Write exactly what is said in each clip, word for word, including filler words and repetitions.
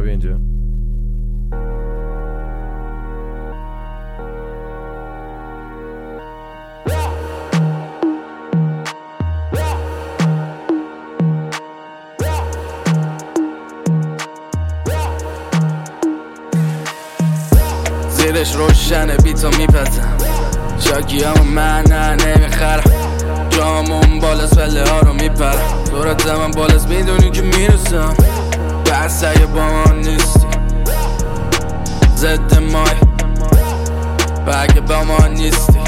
بیا اینجا. زیرش روشنه بیتو میپزم، شاکیامو من نه نمیخرم، جامون بالاست ولی ها رو میپرم، دورت من بالاست میدونی که میرسم، بس اگه با من نیستی ضد مای، اگه با من نیستی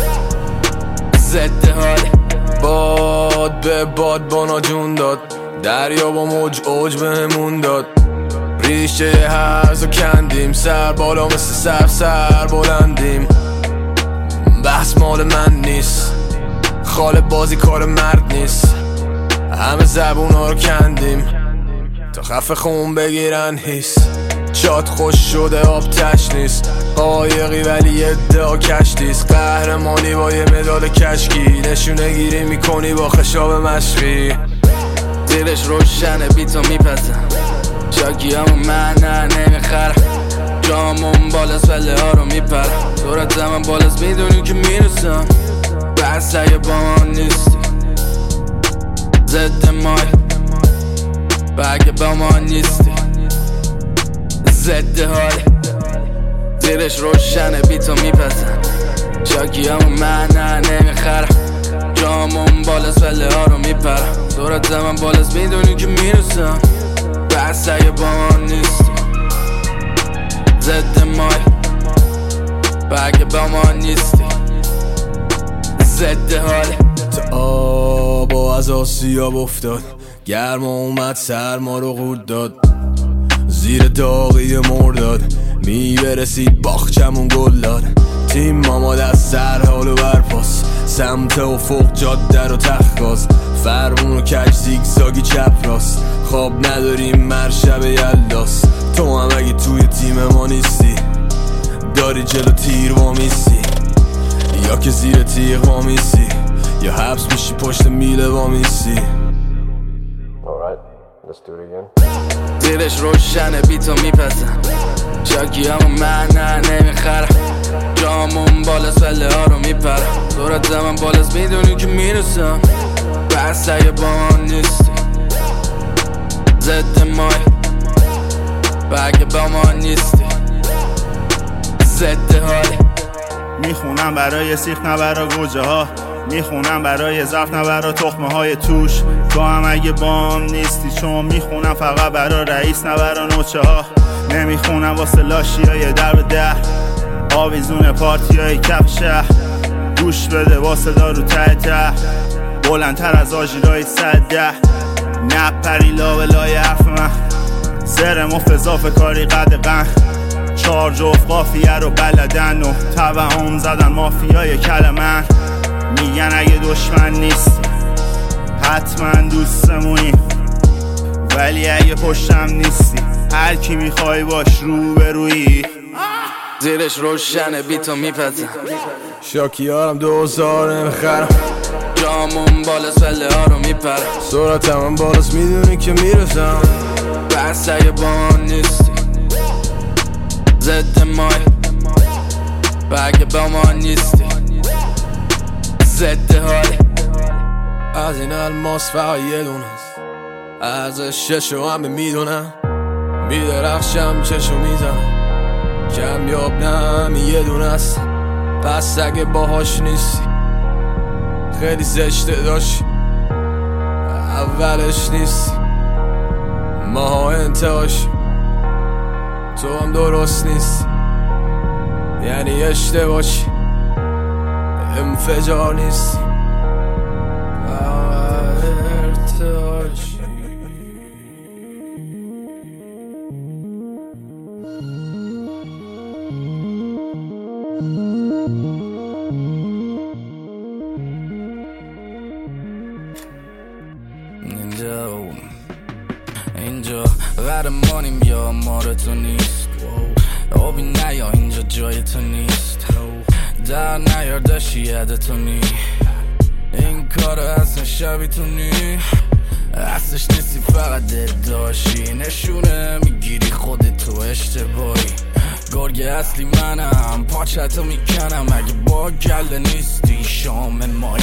ضد حالی. باد به باد بانا جون داد، دریا با موج اوج بهمون داد، ریشه هرزو کندیم، سر بالا مثل سر سر بلندیم، بحث مال من نیست، خاله بازی کار مرد نیست، همه زبونا رو کندیم تا خفه خون بگیرن هیس، شاد خوش شده آب تش نیست، قایقی ولی ادعا کشتیست، قهرمانی با یه مدال کشکی، نشونه گیری میکنی با خشاب مشقی. زیرش روشنه بیتو میپزم، شاکیامو من نه نمیخرم، جامون بالاست ولی ها رو میپرم، دورت من بالاست میدونی که میرسم، بس اگه با من نیستی ضد مای، اگه با من نیستی ضد حالی. زیرش روشنه بیتو میپزم، شاکیامو من نه نمیخرم، جامون بالاست ولی ها رو میپرم، دورت من بالاست میدونی که میرسم، بس اگه با من نیستی ضد مای، اگه با من نیستی ضد حالی. تا آب و از آسیاب افتاد، گرما اومد سرما رو قورت داد، زیر داغی مرداد میبرسید باغچمون گل داد، تیم ماما دست سر حال و برپاس، سمت افق جاده رو تخت، فرمون و کج زیگزاگی چپ راست، خواب نداریم مرشب یلداست، تو هم اگه توی تیم ما نیستی داری جلو تیر وامیستی، یا که زیر تیغ وامیستی، یا حبس میشی پشت میله وامیستی. زیرش روشنه بیتو میپزم، شاکیامو من نه نمیخرم، جامون بالاست ولی ها رو میپرم، دورت من بالاست میدونی که میرسم، بس اگه با من نیستی ضد مای، اگه با من نیستی ضد حالی. میخونم برای سیخ نه برا گوجه ها، میخونم برای ظرف نه برا تخمه های توش، تو هم اگه بام نیستی، چون میخونم فقط برا رئیس نه برا نوچه ها، نمیخونم واسه لاشی های در به در، آویزون پارتی های کف شهر، گوش بده واسه دارو ته ته، بلندتر از آژیرهای صده، نپری لا به لای حرف من، سر مفضاف کاری قدقن، چار جفت قافیه رو بلدن و توهم زدن مافیای کلمن، میگن اگه دشمن نیست حتما دوستمونی، ولی اگه پشتم نیستی هر کی میخوای باش رو به روی. زیرش روشنه بیتو میپزم، شاکیارم دوزار نمیخرم، جامون بالاست ولی ها رو میپرم، سرعتم هم بالاست میدونی که میرسم، بس اگه با من نیستی ضد مای، اگه با من نیستی ضد حالی. از این الماس فقط یه دونست، ارزش چشو همه میدونم، میدرخشم چشو میزنم، کمیاب نه یه دونست، پس اگه باهاش نیستی خیلی زشته داشت، اولش نیستی ماها انتهاش، تو هم درست نیستی یعنی اشتباهی، انفجار نیستی ارتعاشی. اینجا اینجا قهرمانیم یا مار تو نیست، آبی نیا اینجا جای تو نیست، در نیار داشتی یاد تو نی، این کار اصلا شبی تو نی، اصلش نیستی فقط داشی نشونه میگیری خودتو اشتباهی گرگ اصلی منم پاچتو میکنم اگه با گله نیستی شام ما